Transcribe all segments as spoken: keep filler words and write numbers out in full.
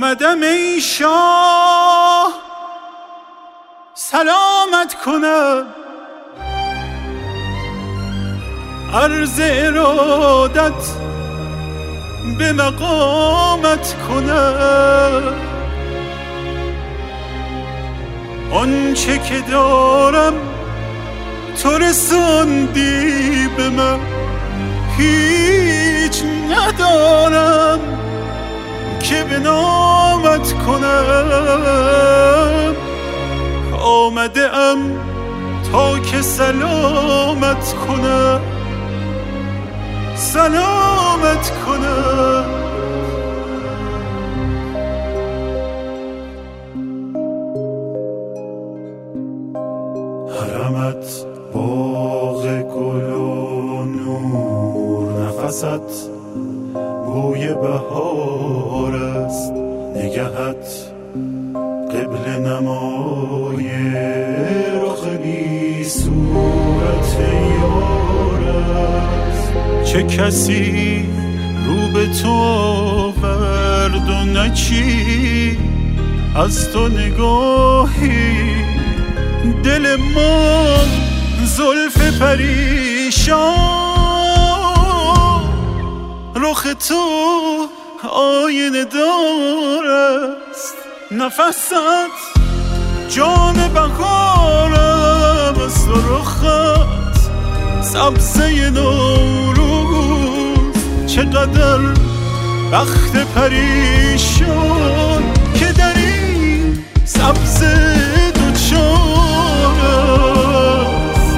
آمدم ای شاه سلامت کنم، عرض ارادت به مقامت کنم. آنچه که دارم تو رساندی به من، هیچ ندارم که به نامت کنم. آمده ام تا که سلامت کنم، سلامت کنم. حرمت باغ گل و نور، نفست بوی بهار است، نگهت قبل نمای رخ بی صورت یار است. چه کسی رو به تو آورد و نچی از تو نگاهی، دل ما زلف پریشان، رخ تو آینه دار است. نفست جان بهارم است و رخت سبزه نوروز. چقدر بخت پریشان که در این سبزه دوچار است.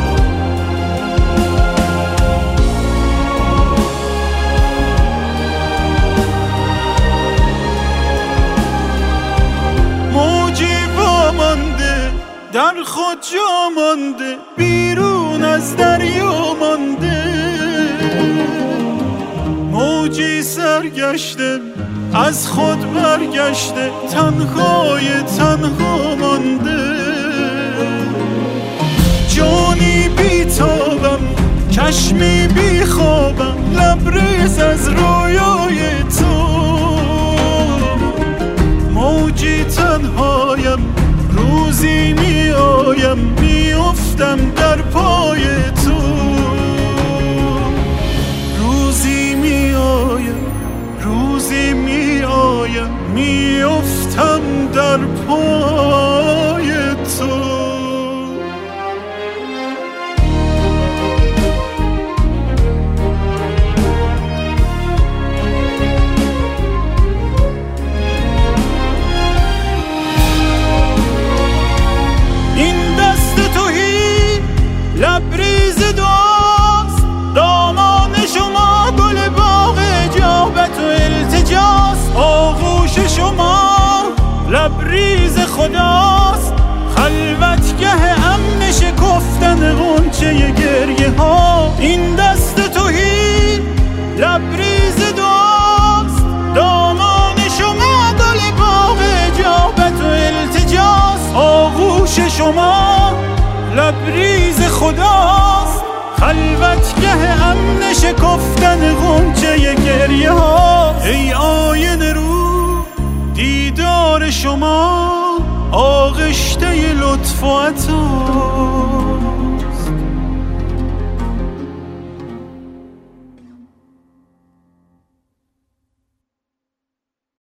موجی وامانده در خود جا مانده، بیرون از دریا مانده. موجی سرگشته از خود برگشته، تنهای تنها مانده. جانی بیتابم چشمی بیخوابم، لبریز از رویای تو. موجی تنهایم روزی می آیم، می افتم در پای تو. روزی می آیم روزی می آیم، می افتم در پای تو. این دست تویی لبریز دعاست، دامان شما گل باغ اجابت و التجاست. آغوش شما لبریز خداست، خلوتگه امن شکفتن غنچه گریه ها. این دست تویی لبریز دعاست، دامان شما گل باغ اجابت و التجاست. آغوش شما لبریز خداست، خلوتگه امن شکفتن غنچه گریه ها. ای آینه رو دیدار شما، آغشته لطف و عطا.